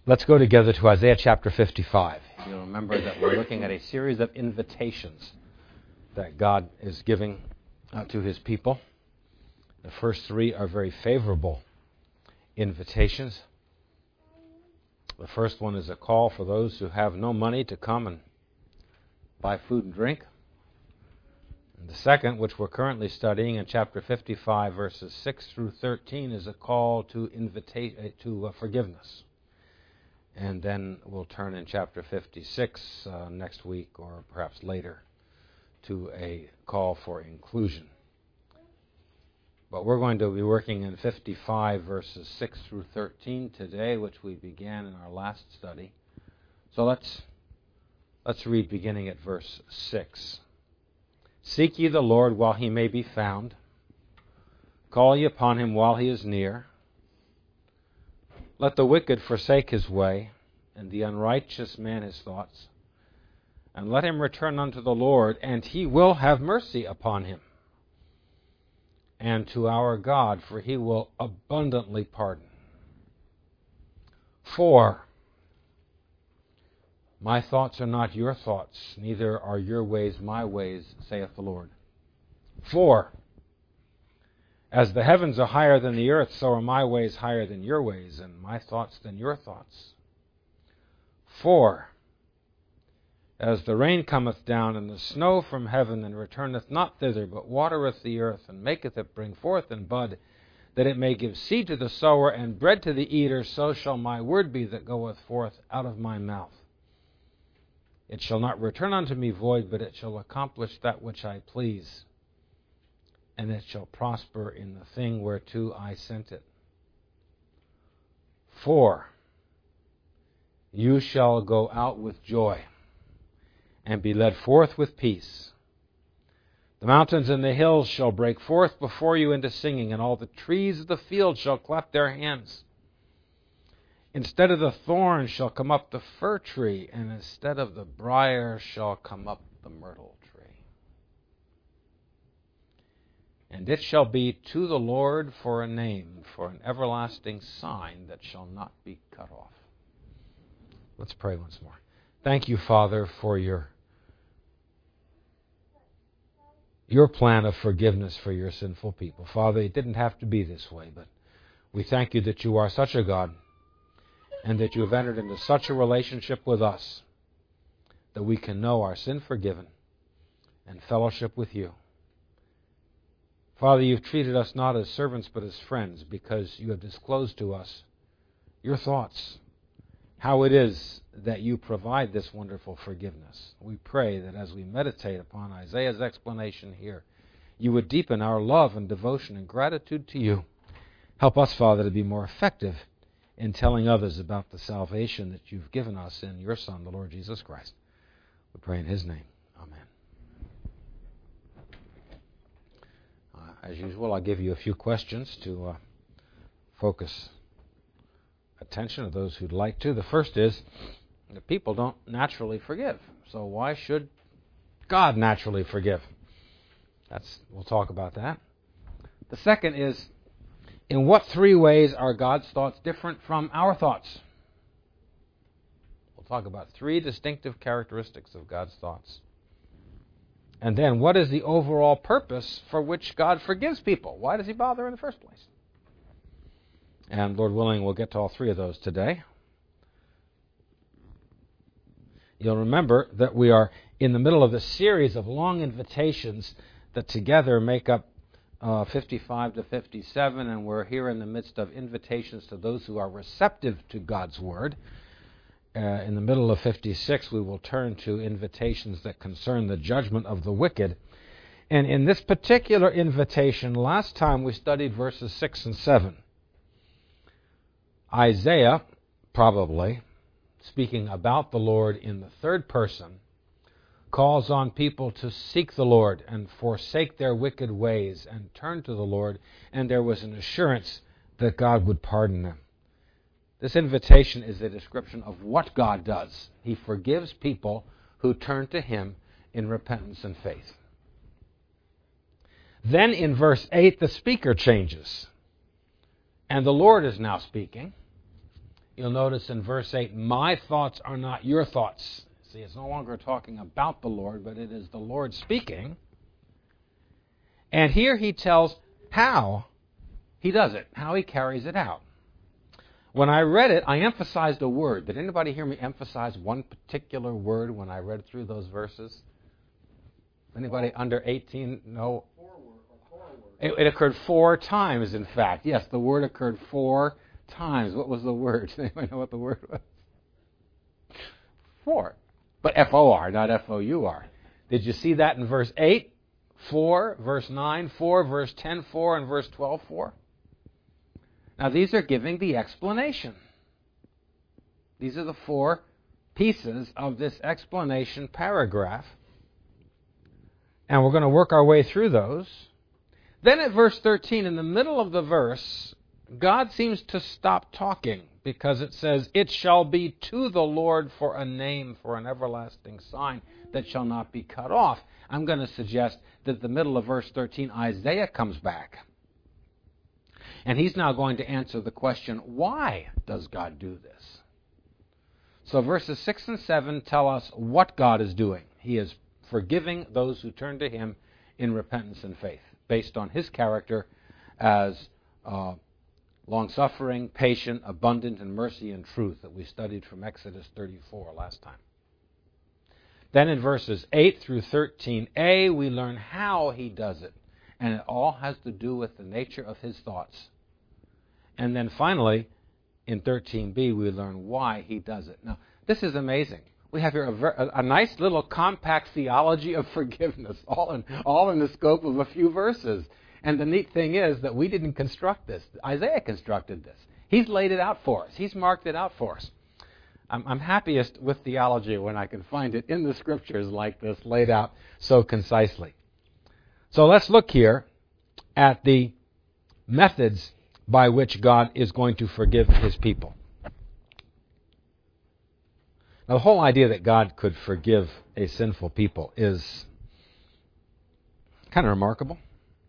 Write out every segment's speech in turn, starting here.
Let's go together to Isaiah chapter 55. You'll remember that we're looking at a series of invitations that God is giving to His people. The first three are very favorable invitations. The first one is a call for those who have no money to come and buy food and drink. And the second, which we're currently studying in chapter 55, verses 6 through 13, is a call to forgiveness. And then we'll turn in chapter 56 next week or perhaps later to a call for inclusion. But we're going to be working in 55 verses 6 through 13 today, which we began in our last study. So let's read beginning at verse 6. Seek ye the Lord while he may be found. Call ye upon him while he is near. Let the wicked forsake his way, and the unrighteous man his thoughts. And let him return unto the Lord, and he will have mercy upon him. And to our God, for he will abundantly pardon. For my thoughts are not your thoughts, neither are your ways my ways, saith the Lord. For as the heavens are higher than the earth, so are my ways higher than your ways, and my thoughts than your thoughts. For as the rain cometh down, and the snow from heaven, and returneth not thither, but watereth the earth, and maketh it bring forth and bud, that it may give seed to the sower, and bread to the eater, so shall my word be that goeth forth out of my mouth. It shall not return unto me void, but it shall accomplish that which I please, and it shall prosper in the thing whereto I sent it. For you shall go out with joy, and be led forth with peace. The mountains and the hills shall break forth before you into singing, and all the trees of the field shall clap their hands. Instead of the thorn shall come up the fir tree, and instead of the briar shall come up the myrtle tree. And it shall be to the Lord for a name, for an everlasting sign that shall not be cut off. Let's pray once more. Thank you, Father, for your plan of forgiveness for your sinful people. Father, it didn't have to be this way, but we thank you that you are such a God, and that you have entered into such a relationship with us that we can know our sin forgiven and fellowship with you. Father, you've treated us not as servants but as friends, because you have disclosed to us your thoughts, how it is that you provide this wonderful forgiveness. We pray that as we meditate upon Isaiah's explanation here, you would deepen our love and devotion and gratitude to you. Help us, Father, to be more effective in telling others about the salvation that you've given us in your Son, the Lord Jesus Christ. We pray in his name. Amen. As usual, I'll give you a few questions to focus attention of those who'd like to. The first is that people don't naturally forgive. So why should God naturally forgive? We'll talk about that. The second is, in what three ways are God's thoughts different from our thoughts? We'll talk about three distinctive characteristics of God's thoughts. And then, what is the overall purpose for which God forgives people? Why does he bother in the first place? And Lord willing, we'll get to all three of those today. You'll remember that we are in the middle of a series of long invitations that together make up 55 to 57, and we're here in the midst of invitations to those who are receptive to God's Word. In the middle of 56, we will turn to invitations that concern the judgment of the wicked. And in this particular invitation, last time we studied verses 6 and 7. Isaiah, probably, speaking about the Lord in the third person, calls on people to seek the Lord and forsake their wicked ways and turn to the Lord, and there was an assurance that God would pardon them. This invitation is a description of what God does. He forgives people who turn to him in repentance and faith. Then in verse 8, the speaker changes. And the Lord is now speaking. you'll notice in verse 8, my thoughts are not your thoughts. See, it's no longer talking about the Lord, but it is the Lord speaking. And here he tells how he does it, how he carries it out. When I read it, I emphasized a word. Did anybody hear me emphasize one particular word when I read through those verses? Anybody under 18 know? It occurred 4 times, in fact. Yes, the word occurred 4 times. What was the word? Does anybody know what the word was? 4. But F-O-R, not F-O-U-R. Did you see that in verse 8? 4, verse 9, 4, verse 10, 4, and verse 12, 4? Now, these are giving the explanation. These are the 4 pieces of this explanation paragraph. And we're going to work our way through those. Then at verse 13, in the middle of the verse, God seems to stop talking because it says, it shall be to the Lord for a name, for an everlasting sign that shall not be cut off. I'm going to suggest that the middle of verse 13, Isaiah comes back. And he's now going to answer the question, why does God do this? So verses 6 and 7 tell us what God is doing. He is forgiving those who turn to him in repentance and faith, based on his character as long-suffering, patient, abundant in mercy and truth that we studied from Exodus 34 last time. Then in verses 8 through 13a, we learn how he does it. And it all has to do with the nature of his thoughts. And then finally, in 13b, we learn why he does it. Now, this is amazing. We have here a nice little compact theology of forgiveness, all in the scope of a few verses. And the neat thing is that we didn't construct this. Isaiah constructed this. He's laid it out for us. He's marked it out for us. I'm happiest with theology when I can find it in the Scriptures like this, laid out so concisely. So let's look here at the methods by which God is going to forgive his people. Now, the whole idea that God could forgive a sinful people is kind of remarkable.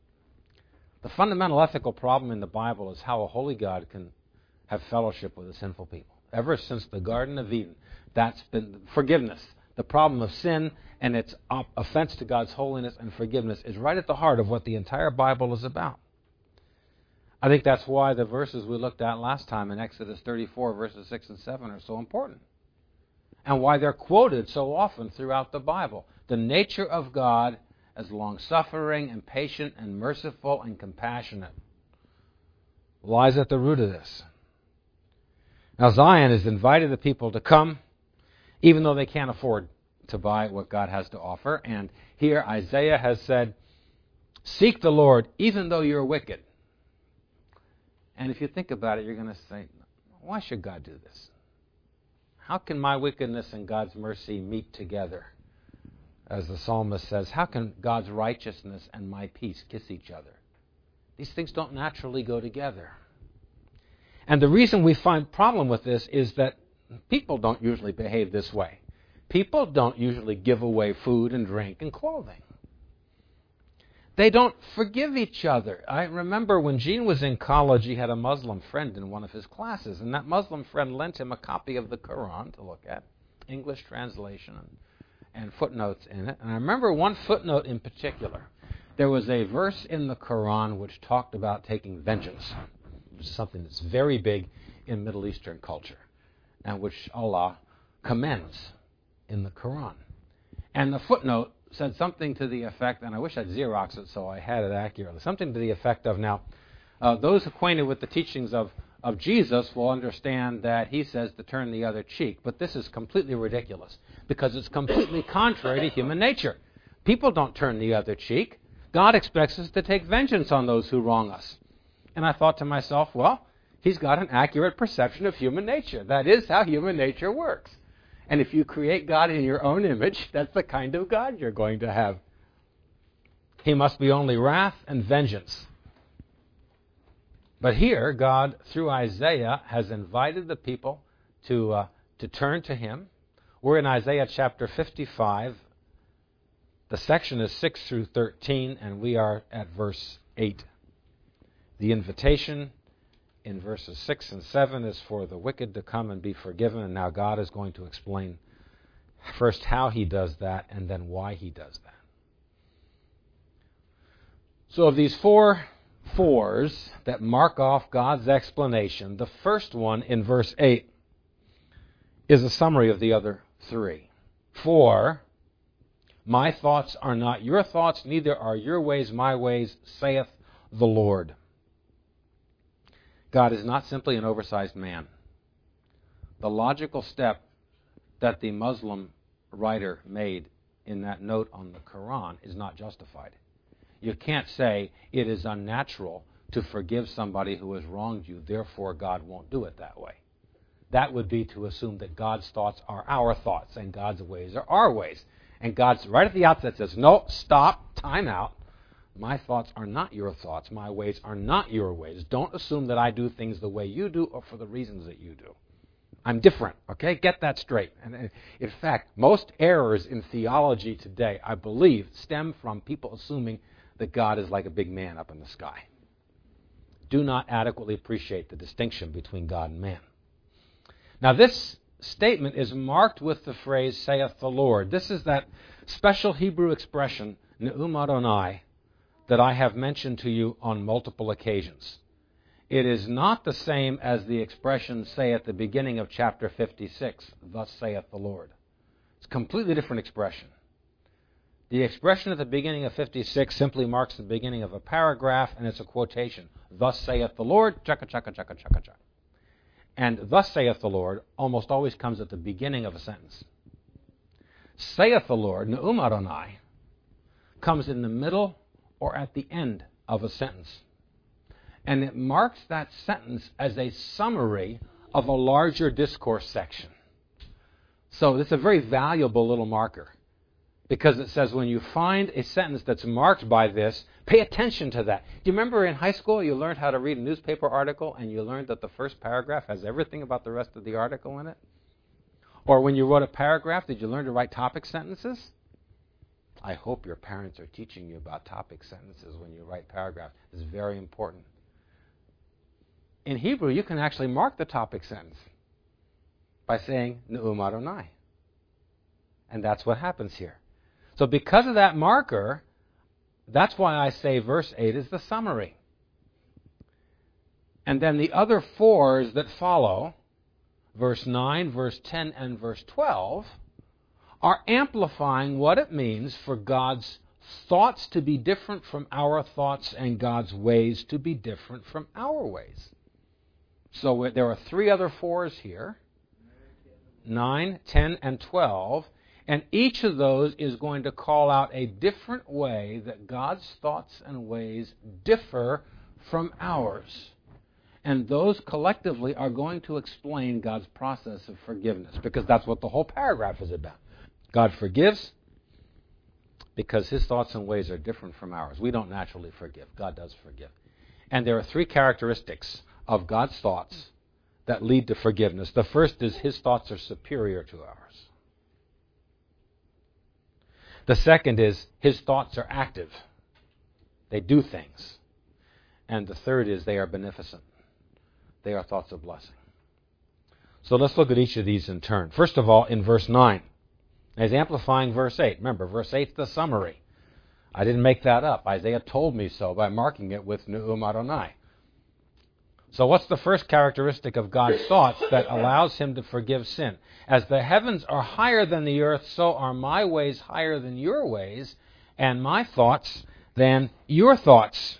The fundamental ethical problem in the Bible is how a holy God can have fellowship with a sinful people. Ever since the Garden of Eden, that's been forgiveness. The problem of sin and its offense to God's holiness and forgiveness is right at the heart of what the entire Bible is about. I think that's why the verses we looked at last time in Exodus 34, verses 6 and 7 are so important. And why they're quoted so often throughout the Bible. The nature of God as long-suffering and patient and merciful and compassionate lies at the root of this. Now, Zion has invited the people to come, even though they can't afford to buy what God has to offer. And here Isaiah has said, seek the Lord, even though you're wicked. And if you think about it, you're going to say, why should God do this? How can my wickedness and God's mercy meet together? As the psalmist says, how can God's righteousness and my peace kiss each other? These things don't naturally go together. And the reason we find problem with this is that people don't usually behave this way. People don't usually give away food and drink and clothing. They don't forgive each other. I remember when Gene was in college, he had a Muslim friend in one of his classes, and that Muslim friend lent him a copy of the Quran to look at, English translation and footnotes in it. And I remember one footnote in particular. There was a verse in the Quran which talked about taking vengeance, which is something that's very big in Middle Eastern culture, and which Allah commends in the Quran. And the footnote said something to the effect, and I wish I'd Xerox it so I had it accurately, something to the effect of, now, those acquainted with the teachings of Jesus will understand that he says to turn the other cheek, but this is completely ridiculous because it's completely contrary to human nature. People don't turn the other cheek. God expects us to take vengeance on those who wrong us. And I thought to myself, well, he's got an accurate perception of human nature. That is how human nature works. And if you create God in your own image, that's the kind of God you're going to have. He must be only wrath and vengeance. But here, God, through Isaiah, has invited the people to turn to him. We're in Isaiah chapter 55. The section is 6 through 13, and we are at verse 8. The invitation in verses 6 and 7 is for the wicked to come and be forgiven, and now God is going to explain first how he does that and then why he does that. So of these 4 fours that mark off God's explanation, the first one in verse 8 is a summary of the other 3. For my thoughts are not your thoughts, neither are your ways my ways, saith the Lord. God is not simply an oversized man. The logical step that the Muslim writer made in that note on the Quran is not justified. You can't say it is unnatural to forgive somebody who has wronged you, therefore God won't do it that way. That would be to assume that God's thoughts are our thoughts and God's ways are our ways. And God's right at the outset says, no, stop, time out. My thoughts are not your thoughts. My ways are not your ways. Don't assume that I do things the way you do or for the reasons that you do. I'm different, okay? Get that straight. And in fact, most errors in theology today, I believe, stem from people assuming that God is like a big man up in the sky. Do not adequately appreciate the distinction between God and man. Now, this statement is marked with the phrase, saith the Lord. This is that special Hebrew expression, Ne'um Adonai, that I have mentioned to you on multiple occasions. It is not the same as the expression, say, at the beginning of chapter 56, thus saith the Lord. It's a completely different expression. The expression at the beginning of 56 simply marks the beginning of a paragraph, and it's a quotation. Thus saith the Lord, chaka, chaka, chaka, chaka, chaka. And thus saith the Lord almost always comes at the beginning of a sentence. Saith the Lord, Ne'um Adonai, comes in the middle or at the end of a sentence. And it marks that sentence as a summary of a larger discourse section. So it's a very valuable little marker, because it says when you find a sentence that's marked by this, pay attention to that. Do you remember in high school you learned how to read a newspaper article and you learned that the first paragraph has everything about the rest of the article in it? Or when you wrote a paragraph, did you learn to write topic sentences? I hope your parents are teaching you about topic sentences when you write paragraphs. It's very important. In Hebrew, you can actually mark the topic sentence by saying Ne'um Adonai. And that's what happens here. So because of that marker, that's why I say verse 8 is the summary. And then the other 4s that follow, verse 9, verse 10, and verse 12, are amplifying what it means for God's thoughts to be different from our thoughts and God's ways to be different from our ways. So there are 3 other 4s here, 9, 10, and 12, and each of those is going to call out a different way that God's thoughts and ways differ from ours. And those collectively are going to explain God's process of forgiveness, because that's what the whole paragraph is about. God forgives because his thoughts and ways are different from ours. We don't naturally forgive. God does forgive. And there are 3 characteristics of God's thoughts that lead to forgiveness. The first is his thoughts are superior to ours. The second is his thoughts are active. They do things. And the third is they are beneficent. They are thoughts of blessing. So let's look at each of these in turn. First of all, in verse 9. He's amplifying verse 8. Remember, verse 8 is the summary. I didn't make that up. Isaiah told me so by marking it with Ne'um Adonai. So what's the first characteristic of God's thoughts that allows him to forgive sin? As the heavens are higher than the earth, so are my ways higher than your ways, and my thoughts than your thoughts.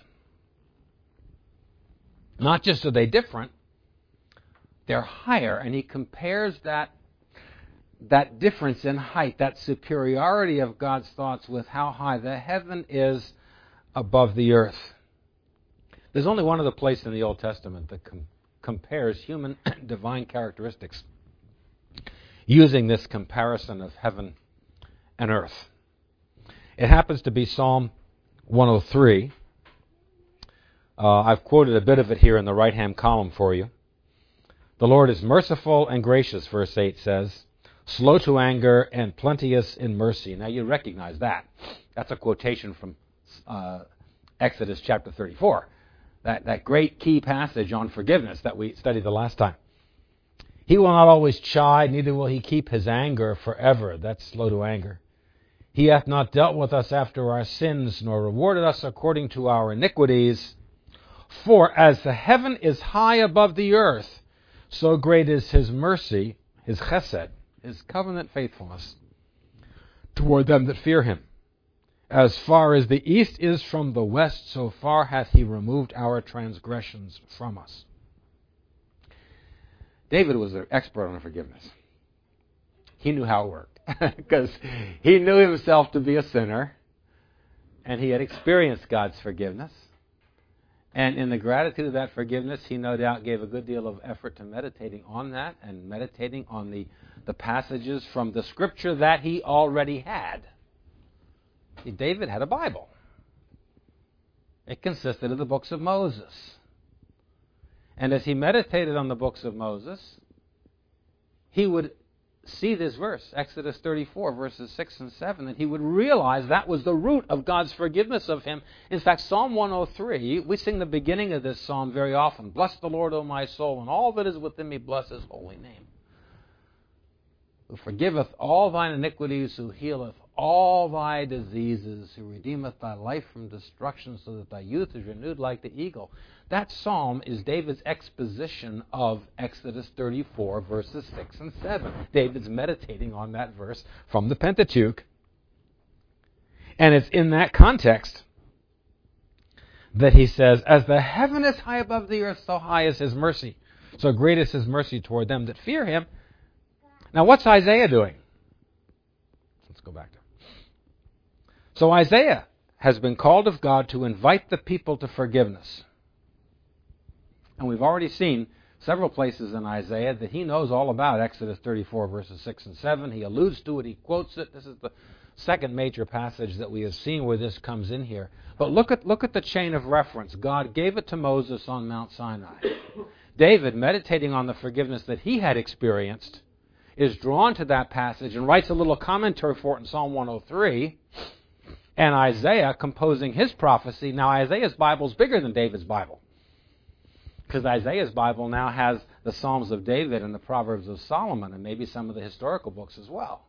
Not just are they different, they're higher. And he compares that difference in height, that superiority of God's thoughts with how high the heaven is above the earth. There's only one other place in the Old Testament that compares human divine characteristics using this comparison of heaven and earth. It happens to be Psalm 103. I've quoted a bit of it here in the right-hand column for you. The Lord is merciful and gracious, verse 8 says, slow to anger and plenteous in mercy. Now you recognize that. That's a quotation from Exodus chapter 34. that great key passage on forgiveness that we studied the last time. He will not always chide, neither will he keep his anger forever. That's slow to anger. He hath not dealt with us after our sins, nor rewarded us according to our iniquities. For as the heaven is high above the earth, so great is his mercy, his chesed, his covenant faithfulness, toward them that fear him. As far as the east is from the west, so far hath he removed our transgressions from us. David was an expert on forgiveness. He knew how it worked, because he knew himself to be a sinner, and he had experienced God's forgiveness. And in the gratitude of that forgiveness, he no doubt gave a good deal of effort to meditating on that and meditating on the passages from the Scripture that he already had. See, David had a Bible. It consisted of the books of Moses. And as he meditated on the books of Moses, he would see this verse, Exodus 34, verses 6 and 7, and he would realize that was the root of God's forgiveness of him. In fact, Psalm 103, we sing the beginning of this psalm very often. Bless the Lord, O my soul, and all that is within me, bless his holy name. Who forgiveth all thine iniquities, who healeth all thy diseases, who redeemeth thy life from destruction, so that thy youth is renewed like the eagle. That psalm is David's exposition of Exodus 34, verses 6 and 7. David's meditating on that verse from the Pentateuch. And it's in that context that he says, as the heaven is high above the earth, so high is his mercy. So great is his mercy toward them that fear him. Now, what's Isaiah doing? Let's go back to it. So Isaiah has been called of God to invite the people to forgiveness. And we've already seen several places in Isaiah that he knows all about Exodus 34, verses 6 and 7. He alludes to it. He quotes it. This is the second major passage that we have seen where this comes in here. But look at the chain of reference. God gave it to Moses on Mount Sinai. David, meditating on the forgiveness that he had experienced, is drawn to that passage and writes a little commentary for it in Psalm 103. And Isaiah, composing his prophecy. Now, Isaiah's Bible is bigger than David's Bible, because Isaiah's Bible now has the Psalms of David and the Proverbs of Solomon and maybe some of the historical books as well.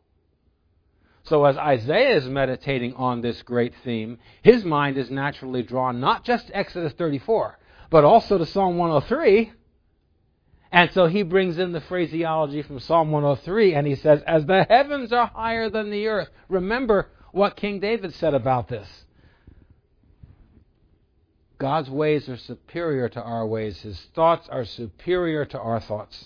So as Isaiah is meditating on this great theme, his mind is naturally drawn not just to Exodus 34, but also to Psalm 103. And so he brings in the phraseology from Psalm 103, and he says, as the heavens are higher than the earth. Remember what King David said about this. God's ways are superior to our ways. His thoughts are superior to our thoughts.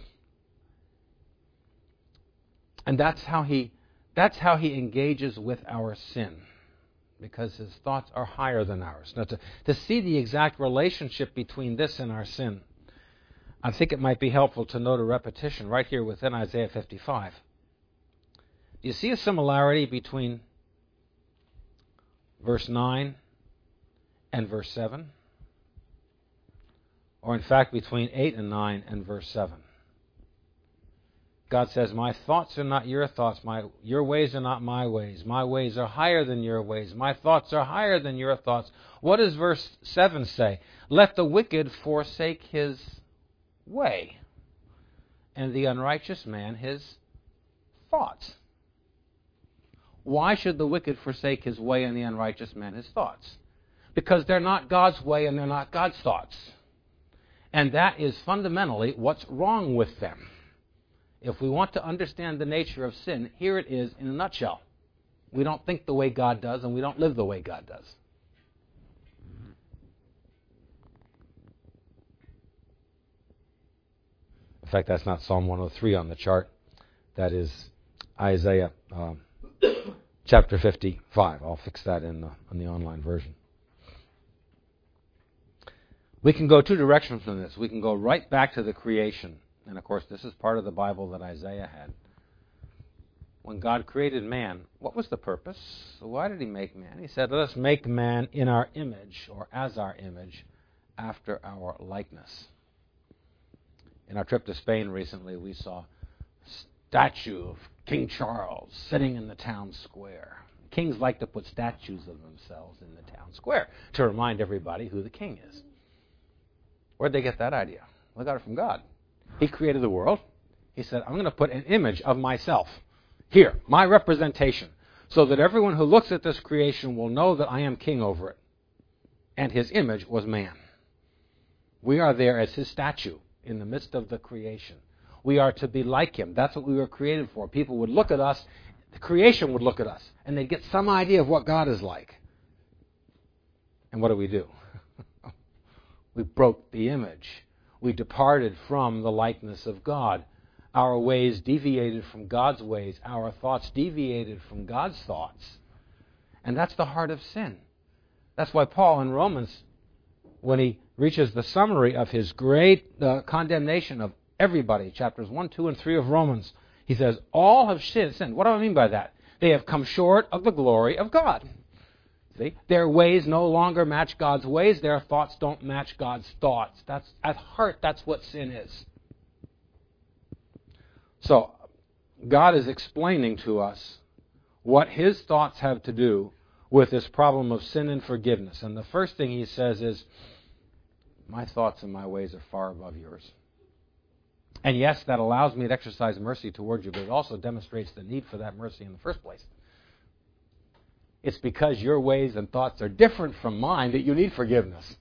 And that's how he engages with our sin, because his thoughts are higher than ours. Now, to see the exact relationship between this and our sin, I think it might be helpful to note a repetition right here within Isaiah 55. Do you see a similarity between verse 9 and verse 7? Or in fact, between 8 and 9 and verse 7. God says, my thoughts are not your thoughts, your ways are not my ways. My ways are higher than your ways. My thoughts are higher than your thoughts. What does verse 7 say? Let the wicked forsake his way, and the unrighteous man his thoughts. Why should the wicked forsake his way and the unrighteous man his thoughts? Because they're not God's way and they're not God's thoughts. And that is fundamentally what's wrong with them. If we want to understand the nature of sin, here it is in a nutshell. We don't think the way God does, and we don't live the way God does. In fact, that's not Psalm 103 on the chart. That is Isaiah chapter 55. I'll fix that in the online version. We can go two directions from this. We can go right back to the creation. And of course, this is part of the Bible that Isaiah had. When God created man, what was the purpose? Why did he make man? He said, let us make man in our image, or as our image, after our likeness. In our trip to Spain recently, we saw a statue of King Charles sitting in the town square. Kings like to put statues of themselves in the town square to remind everybody who the king is. Where'd they get that idea? They got it from God. He created the world. He said, I'm going to put an image of myself here, my representation, so that everyone who looks at this creation will know that I am king over it. And his image was man. We are there as his statue in the midst of the creation. We are to be like him. That's what we were created for. People would look at us, the creation would look at us, and they'd get some idea of what God is like. And what do? We broke the image. We departed from the likeness of God. Our ways deviated from God's ways. Our thoughts deviated from God's thoughts. And that's the heart of sin. That's why Paul in Romans, when he reaches the summary of his great condemnation of everybody, chapters 1, 2, and 3 of Romans, he says, all have sinned. What do I mean by that? They have come short of the glory of God. See? Their ways no longer match God's ways. Their thoughts don't match God's thoughts. That's at heart, that's what sin is. So, God is explaining to us what his thoughts have to do with this problem of sin and forgiveness. And the first thing he says is, my thoughts and my ways are far above yours. And yes, that allows me to exercise mercy towards you, but it also demonstrates the need for that mercy in the first place. It's because your ways and thoughts are different from mine that you need forgiveness.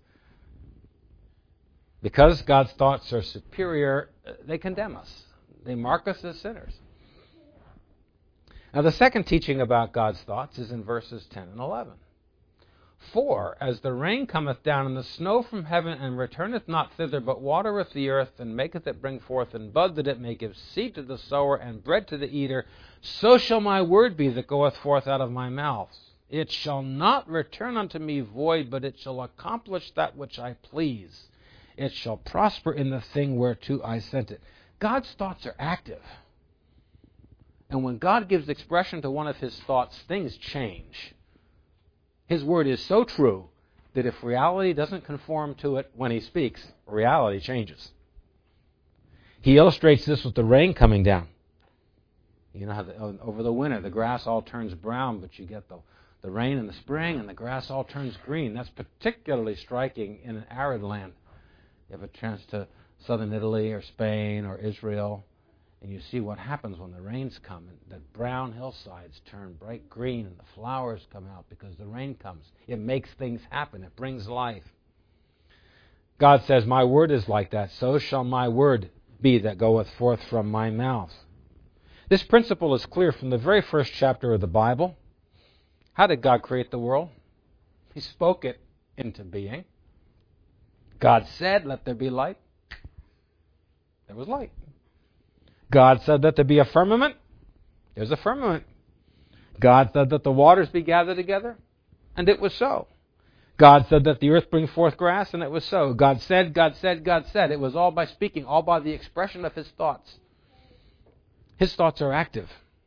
Because God's thoughts are superior, they condemn us. They mark us as sinners. Now, the second teaching about God's thoughts is in verses 10 and 11. For, as the rain cometh down and the snow from heaven, and returneth not thither, but watereth the earth, and maketh it bring forth and bud, that it may give seed to the sower and bread to the eater, so shall my word be that goeth forth out of my mouth. It shall not return unto me void, but it shall accomplish that which I please. It shall prosper in the thing whereto I sent it. God's thoughts are active. And when God gives expression to one of his thoughts, things change. His word is so true that if reality doesn't conform to it when he speaks, reality changes. He illustrates this with the rain coming down. You know how over the winter the grass all turns brown, but you get the rain in the spring and the grass all turns green. That's particularly striking in an arid land. You have a chance to southern Italy or Spain or Israel, and you see what happens when the rains come. And the brown hillsides turn bright green and the flowers come out because the rain comes. It makes things happen. It brings life. God says, my word is like that. So shall my word be that goeth forth from my mouth. This principle is clear from the very first chapter of the Bible. How did God create the world? He spoke it into being. God said, let there be light. There was light. God said that there be a firmament. There's a firmament. God said that the waters be gathered together, and it was so. God said that the earth bring forth grass, and it was so. God said, God said, God said. It was all by speaking, all by the expression of his thoughts. His thoughts are active.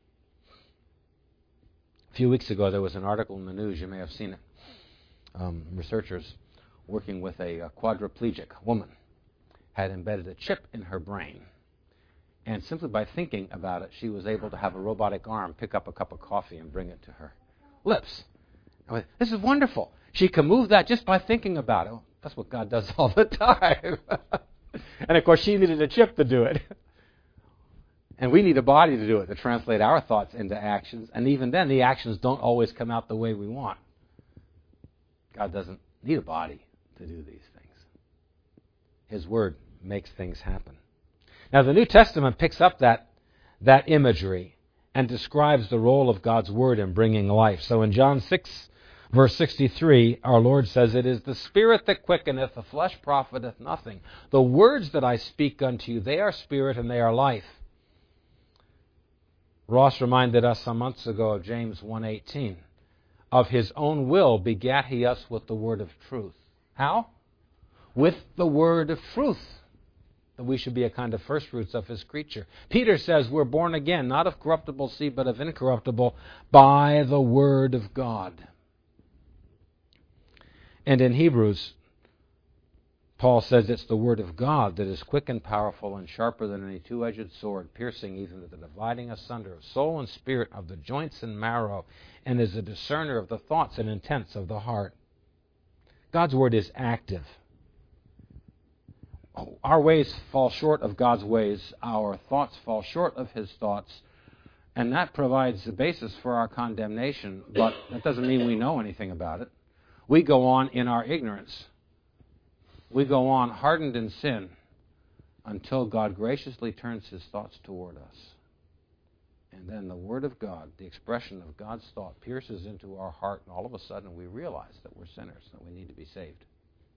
A few weeks ago, there was an article in the news. You may have seen it. Researchers working with a quadriplegic woman had embedded a chip in her brain. And simply by thinking about it, she was able to have a robotic arm pick up a cup of coffee and bring it to her lips. I went, this is wonderful. She can move that just by thinking about it. Well, that's what God does all the time. And of course, she needed a chip to do it. And we need a body to do it, to translate our thoughts into actions. And even then, the actions don't always come out the way we want. God doesn't need a body to do these things. His word makes things happen. Now, the New Testament picks up that imagery and describes the role of God's word in bringing life. So in John 6, verse 63, our Lord says, it is the Spirit that quickeneth, the flesh profiteth nothing. The words that I speak unto you, they are spirit and they are life. Ross reminded us some months ago of James 1:18. Of his own will begat he us with the word of truth. How? With the word of truth. That we should be a kind of first fruits of his creature. Peter says we're born again, not of corruptible seed, but of incorruptible, by the word of God. And in Hebrews, Paul says it's the word of God that is quick and powerful and sharper than any two-edged sword, piercing even to the dividing asunder of soul and spirit, of the joints and marrow, and is a discerner of the thoughts and intents of the heart. God's word is active. our ways fall short of God's ways, our thoughts fall short of His thoughts, and that provides the basis for our condemnation, but that doesn't mean we know anything about it. We go on in our ignorance. We go on hardened in sin until God graciously turns His thoughts toward us. And then the Word of God, the expression of God's thought, pierces into our heart, and all of a sudden we realize that we're sinners, that we need to be saved.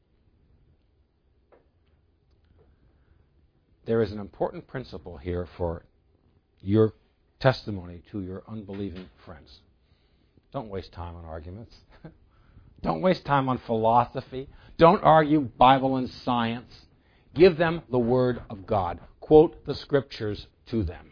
There is an important principle here for your testimony to your unbelieving friends. Don't waste time on arguments. Don't waste time on philosophy. Don't argue Bible and science. Give them the Word of God. Quote the Scriptures to them.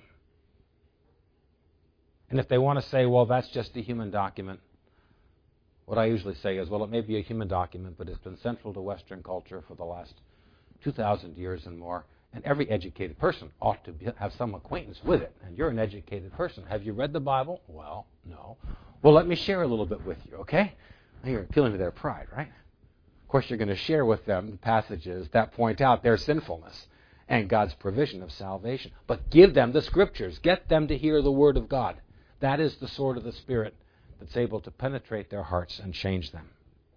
And if they want to say, well, that's just a human document, what I usually say is, well, it may be a human document, but it's been central to Western culture for the last 2,000 years and more. And every educated person ought to have some acquaintance with it. And you're an educated person. Have you read the Bible? Well, no. Well, let me share a little bit with you, okay? You're appealing to their pride, right? Of course, you're going to share with them the passages that point out their sinfulness and God's provision of salvation. But give them the Scriptures. Get them to hear the Word of God. That is the sword of the Spirit that's able to penetrate their hearts and change them.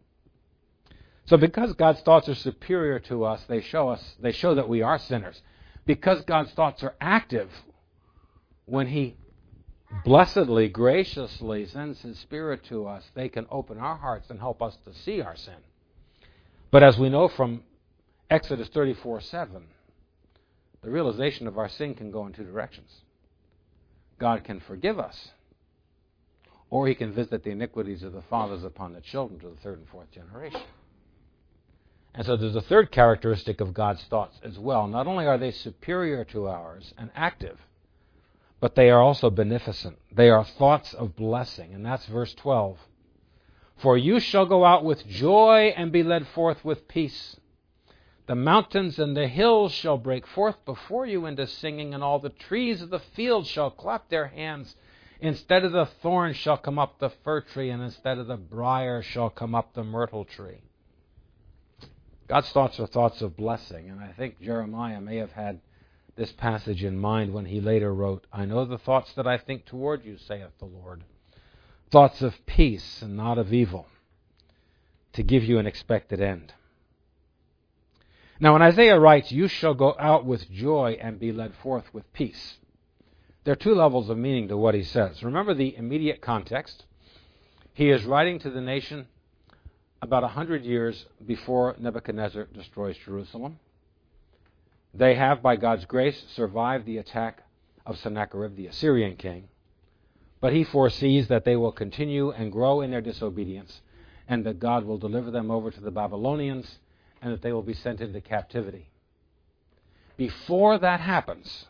So because God's thoughts are superior to us, they show that we are sinners. Because God's thoughts are active, when He blessedly, graciously sends His Spirit to us, they can open our hearts and help us to see our sin. But as we know from Exodus 34:7, the realization of our sin can go in two directions. God can forgive us, or He can visit the iniquities of the fathers upon the children to the third and fourth generation. And so there's a third characteristic of God's thoughts as well. Not only are they superior to ours and active, but they are also beneficent. They are thoughts of blessing. And that's verse 12. For you shall go out with joy and be led forth with peace. The mountains and the hills shall break forth before you into singing, and all the trees of the field shall clap their hands. Instead of the thorn shall come up the fir tree, and instead of the briar shall come up the myrtle tree. God's thoughts are thoughts of blessing, and I think Jeremiah may have had this passage in mind when he later wrote, I know the thoughts that I think toward you, saith the Lord, thoughts of peace and not of evil, to give you an expected end. Now when Isaiah writes, you shall go out with joy and be led forth with peace, there are two levels of meaning to what he says. Remember the immediate context. He is writing to the nation about 100 years before Nebuchadnezzar destroys Jerusalem. They have, by God's grace, survived the attack of Sennacherib, the Assyrian king. But he foresees that they will continue and grow in their disobedience, and that God will deliver them over to the Babylonians, and that they will be sent into captivity. Before that happens,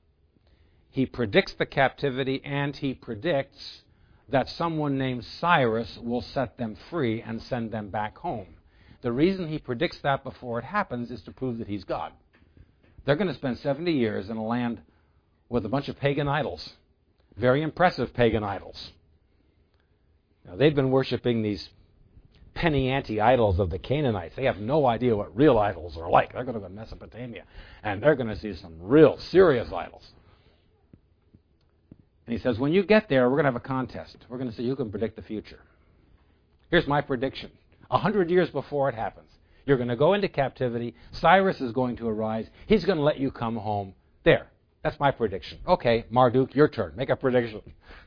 he predicts the captivity, and he predicts that someone named Cyrus will set them free and send them back home. The reason he predicts that before it happens is to prove that he's God. They're going to spend 70 years in a land with a bunch of pagan idols, very impressive pagan idols. Now, they've been worshiping these penny ante idols of the Canaanites. They have no idea what real idols are like. They're going to go to Mesopotamia, and they're going to see some real serious idols. And he says, when you get there, we're going to have a contest. We're going to see who can predict the future. Here's my prediction. 100 years before it happens, you're going to go into captivity. Cyrus is going to arise. He's going to let you come home. There. That's my prediction. Okay, Marduk, your turn. Make a prediction.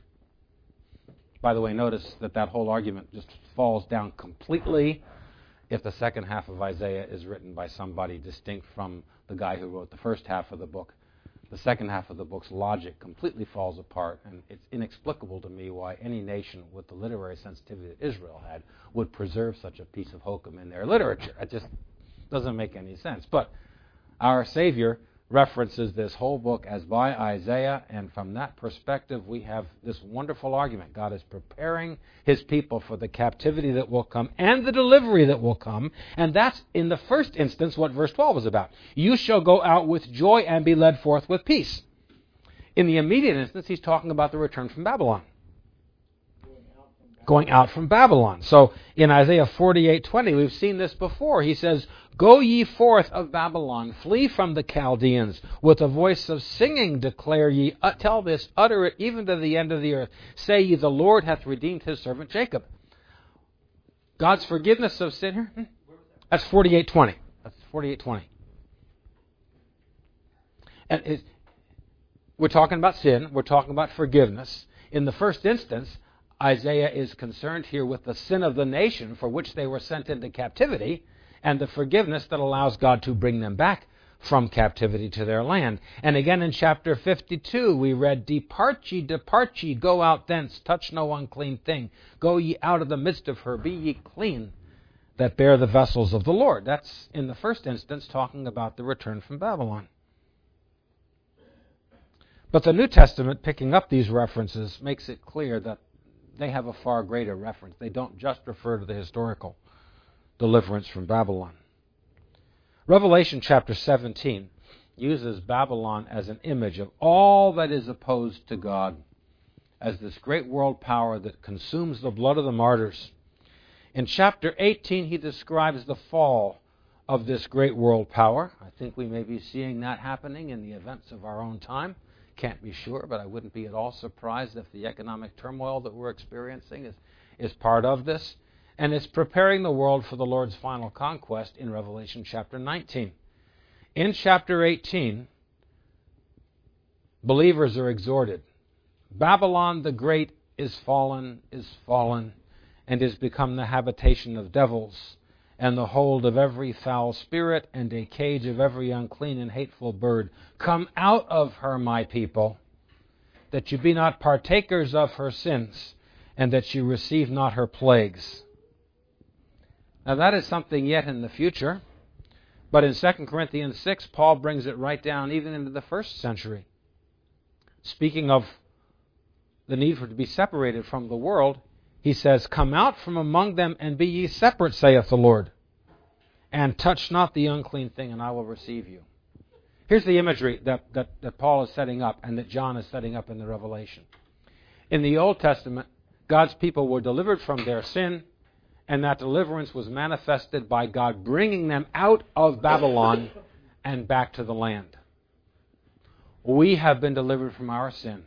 By the way, notice that whole argument just falls down completely if the second half of Isaiah is written by somebody distinct from the guy who wrote the first half of the book. The second half of the book's logic completely falls apart, and it's inexplicable to me why any nation with the literary sensitivity that Israel had would preserve such a piece of hokum in their literature. It just doesn't make any sense. But our Savior references this whole book as by Isaiah, and from that perspective we have this wonderful argument. God is preparing His people for the captivity that will come and the delivery that will come, and that's in the first instance what verse 12 is about. You shall go out with joy and be led forth with peace. In the immediate instance, he's talking about the return from Babylon. going out from Babylon. So in Isaiah 48:20, we've seen this before. He says, "Go ye forth of Babylon, flee from the Chaldeans. With a voice of singing declare ye, tell this, utter it even to the end of the earth. Say ye, the Lord hath redeemed his servant Jacob." God's forgiveness of sin here? That's 48:20. That's 48:20. And we're talking about sin. We're talking about forgiveness. In the first instance, Isaiah is concerned here with the sin of the nation for which they were sent into captivity and the forgiveness that allows God to bring them back from captivity to their land. And again in chapter 52 we read, depart ye, go out thence, touch no unclean thing. Go ye out of the midst of her, be ye clean that bear the vessels of the Lord." That's, in the first instance, talking about the return from Babylon. But the New Testament, picking up these references, makes it clear that they have a far greater reference. They don't just refer to the historical deliverance from Babylon. Revelation chapter 17 uses Babylon as an image of all that is opposed to God, as this great world power that consumes the blood of the martyrs. In chapter 18, he describes the fall of this great world power. I think we may be seeing that happening in the events of our own time. Can't be sure, but I wouldn't be at all surprised if the economic turmoil that we're experiencing is part of this. And it's preparing the world for the Lord's final conquest in Revelation chapter 19. In chapter 18, believers are exhorted. Babylon the Great is fallen, and is become the habitation of devils, and the hold of every foul spirit, and a cage of every unclean and hateful bird. Come out of her, my people, that you be not partakers of her sins, and that you receive not her plagues. Now that is something yet in the future, but in 2 Corinthians 6, Paul brings it right down even into the first century. Speaking of the need for to be separated from the world, he says, "Come out from among them, and be ye separate, saith the Lord, and touch not the unclean thing, and I will receive you." Here's the imagery that Paul is setting up and that John is setting up in the Revelation. In the Old Testament, God's people were delivered from their sin, and that deliverance was manifested by God bringing them out of Babylon and back to the land. We have been delivered from our sin.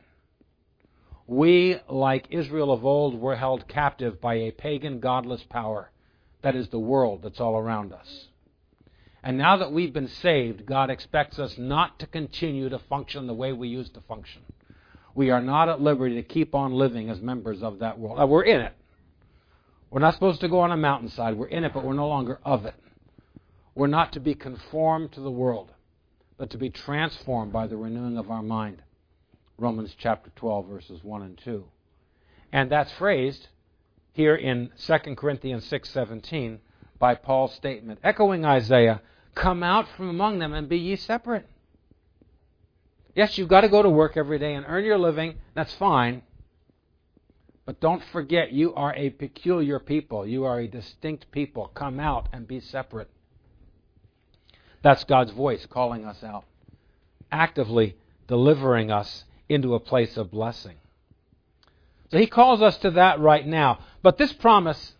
We, like Israel of old, were held captive by a pagan, godless power. That is the world that's all around us. And now that we've been saved, God expects us not to continue to function the way we used to function. We are not at liberty to keep on living as members of that world. We're in it. We're not supposed to go on a mountainside. We're in it, but we're no longer of it. We're not to be conformed to the world, but to be transformed by the renewing of our mind. Romans chapter 12, verses 1 and 2. And that's phrased here in 2 Corinthians 6:17 by Paul's statement, echoing Isaiah, "Come out from among them and be ye separate." Yes, you've got to go to work every day and earn your living. That's fine. But don't forget, you are a peculiar people. You are a distinct people. Come out and be separate. That's God's voice calling us out, actively delivering us into a place of blessing. So he calls us to that right now. But this promise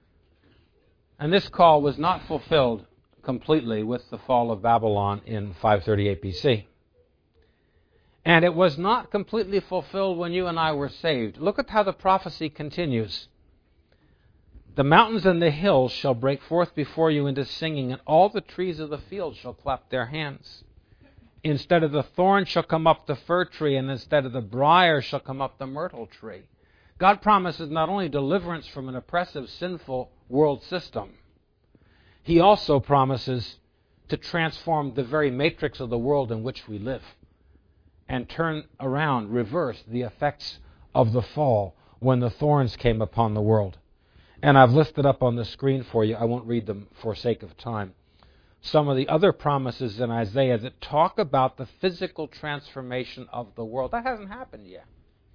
and this call was not fulfilled completely with the fall of Babylon in 538 BC. And it was not completely fulfilled when you and I were saved. Look at how the prophecy continues. "The mountains and the hills shall break forth before you into singing, and all the trees of the field shall clap their hands. Instead of the thorn shall come up the fir tree, and instead of the briar shall come up the myrtle tree." God promises not only deliverance from an oppressive, sinful world system, He also promises to transform the very matrix of the world in which we live and turn around, reverse the effects of the fall when the thorns came upon the world. And I've listed up on the screen for you, I won't read them for sake of time, some of the other promises in Isaiah that talk about the physical transformation of the world. That hasn't happened yet.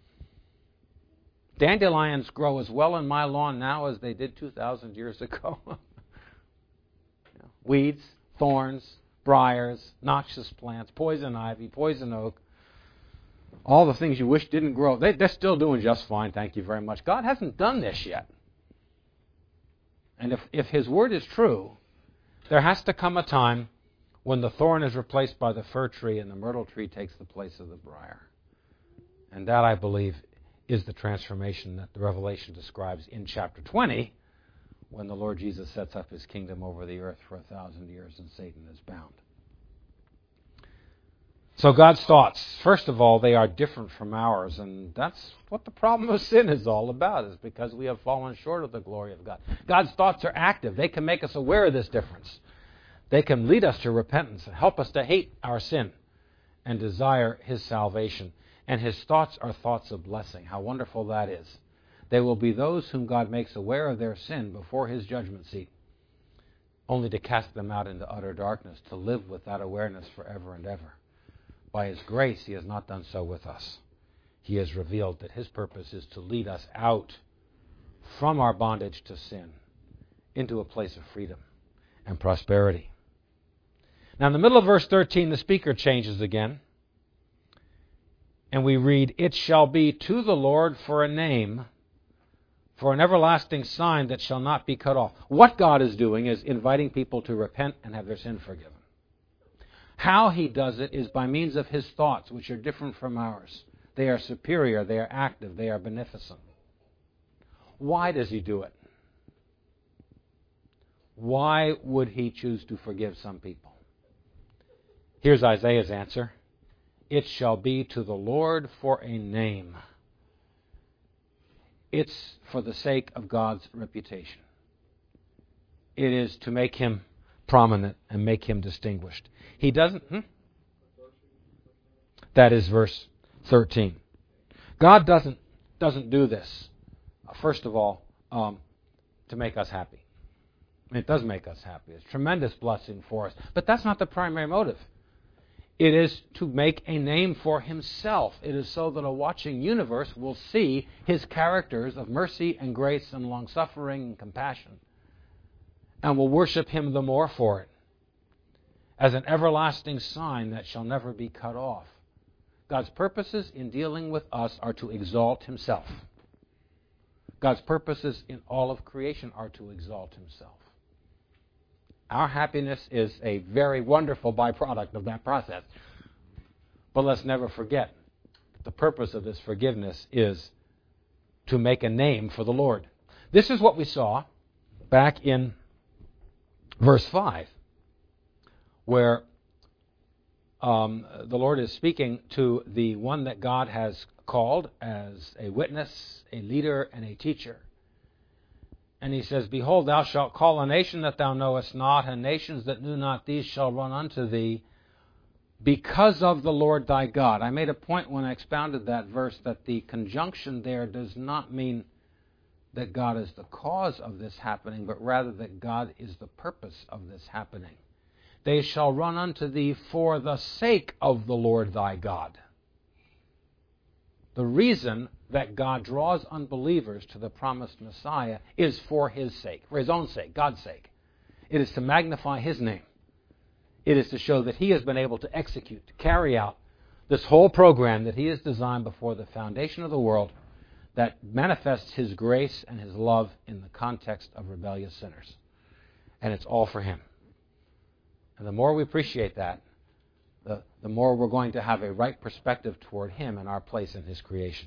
Dandelions grow as well in my lawn now as they did 2,000 years ago. Weeds, thorns, briars, noxious plants, poison ivy, poison oak. All the things you wish didn't grow, they're still doing just fine, thank you very much. God hasn't done this yet. And if His word is true, there has to come a time when the thorn is replaced by the fir tree and the myrtle tree takes the place of the briar. And that, I believe, is the transformation that the Revelation describes in chapter 20, when the Lord Jesus sets up His kingdom over the earth for 1,000 years and Satan is bound. So God's thoughts, first of all, they are different from ours, and that's what the problem of sin is all about, is because we have fallen short of the glory of God. God's thoughts are active. They can make us aware of this difference. They can lead us to repentance and help us to hate our sin and desire His salvation. And His thoughts are thoughts of blessing. How wonderful that is. They will be those whom God makes aware of their sin before His judgment seat, only to cast them out into utter darkness, to live with that awareness forever and ever. By His grace, He has not done so with us. He has revealed that His purpose is to lead us out from our bondage to sin into a place of freedom and prosperity. Now, in the middle of verse 13, the speaker changes again. And we read, "It shall be to the Lord for a name, for an everlasting sign that shall not be cut off." What God is doing is inviting people to repent and have their sin forgiven. How He does it is by means of His thoughts, which are different from ours. They are superior, they are active, they are beneficent. Why does He do it? Why would He choose to forgive some people? Here's Isaiah's answer. It shall be to the Lord for a name. It's for the sake of God's reputation. It is to make Him prominent and make Him distinguished. He doesn't... That is verse 13. God doesn't do this, first of all, to make us happy. It does make us happy. It's a tremendous blessing for us. But that's not the primary motive. It is to make a name for Himself. It is so that a watching universe will see His characters of mercy and grace and long-suffering and compassion, and will worship Him the more for it, as an everlasting sign that shall never be cut off. God's purposes in dealing with us are to exalt Himself. God's purposes in all of creation are to exalt Himself. Our happiness is a very wonderful byproduct of that process. But let's never forget, the purpose of this forgiveness is to make a name for the Lord. This is what we saw back in verse 5, where the Lord is speaking to the one that God has called as a witness, a leader, and a teacher. And He says, "Behold, thou shalt call a nation that thou knowest not, and nations that knew not thee shall run unto thee, because of the Lord thy God." I made a point when I expounded that verse that the conjunction there does not mean that God is the cause of this happening, but rather that God is the purpose of this happening. They shall run unto thee for the sake of the Lord thy God. The reason that God draws unbelievers to the promised Messiah is for His sake, for His own sake, God's sake. It is to magnify His name. It is to show that He has been able to execute, to carry out this whole program that He has designed before the foundation of the world that manifests His grace and His love in the context of rebellious sinners. And it's all for Him. And the more we appreciate that, the more we're going to have a right perspective toward Him and our place in His creation.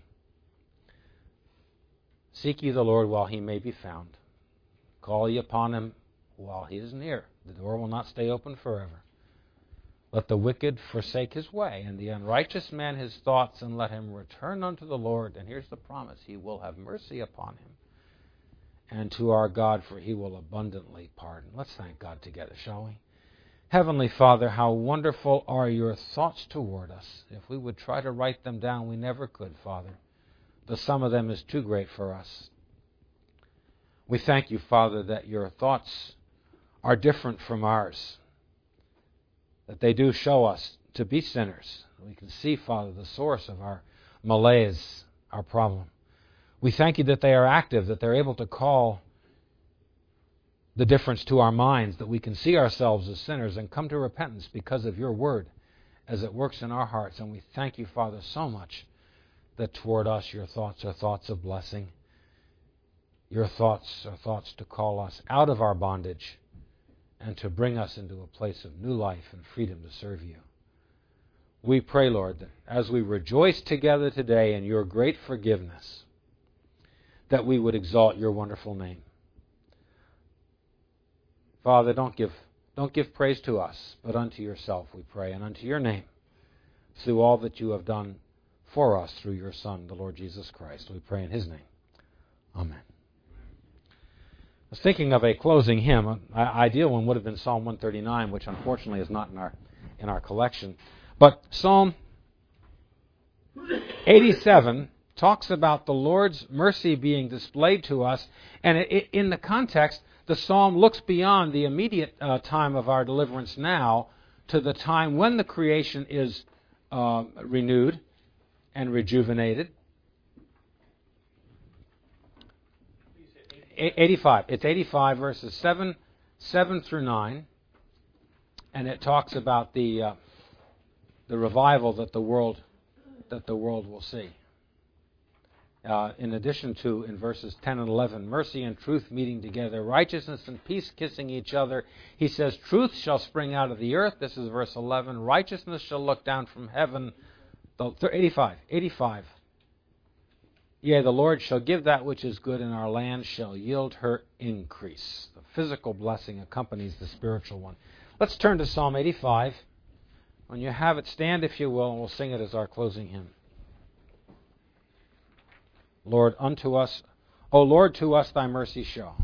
"Seek ye the Lord while He may be found. Call ye upon Him while He is near. The door will not stay open forever. Let the wicked forsake his way, and the unrighteous man his thoughts, and let him return unto the Lord." And here's the promise: He will have mercy upon him. "And to our God, for He will abundantly pardon." Let's thank God together, shall we? Heavenly Father, how wonderful are Your thoughts toward us. If we would try to write them down, we never could, Father. The sum of them is too great for us. We thank You, Father, that Your thoughts are different from ours, that they do show us to be sinners. We can see, Father, the source of our malaise, our problem. We thank You that they are active, that they're able to call the difference to our minds, that we can see ourselves as sinners and come to repentance because of Your word as it works in our hearts. And we thank you, Father, so much that toward us your thoughts are thoughts of blessing. Your thoughts are thoughts to call us out of our bondage and to bring us into a place of new life and freedom to serve you. We pray, Lord, that as we rejoice together today in your great forgiveness, that we would exalt your wonderful name. Father, don't give praise to us, but unto yourself, we pray, and unto your name, through all that you have done for us through your Son, the Lord Jesus Christ. We pray in his name. Amen. I was thinking of a closing hymn. An ideal one would have been Psalm 139, which unfortunately is not in our collection. But Psalm 87 talks about the Lord's mercy being displayed to us, and in the context, the psalm looks beyond the immediate time of our deliverance now to the time when the creation is renewed and rejuvenated. 85. It's 85 verses 7 through 9, and it talks about the revival that the world will see. In addition to, in verses 10 and 11, mercy and truth meeting together, righteousness and peace kissing each other. He says, truth shall spring out of the earth. This is verse 11. Righteousness shall look down from heaven. 85. Yea, the Lord shall give that which is good, and our land shall yield her increase. The physical blessing accompanies the spiritual one. Let's turn to Psalm 85. When you have it, stand if you will, and we'll sing it as our closing hymn. Lord, unto us, O Lord, to us thy mercy show.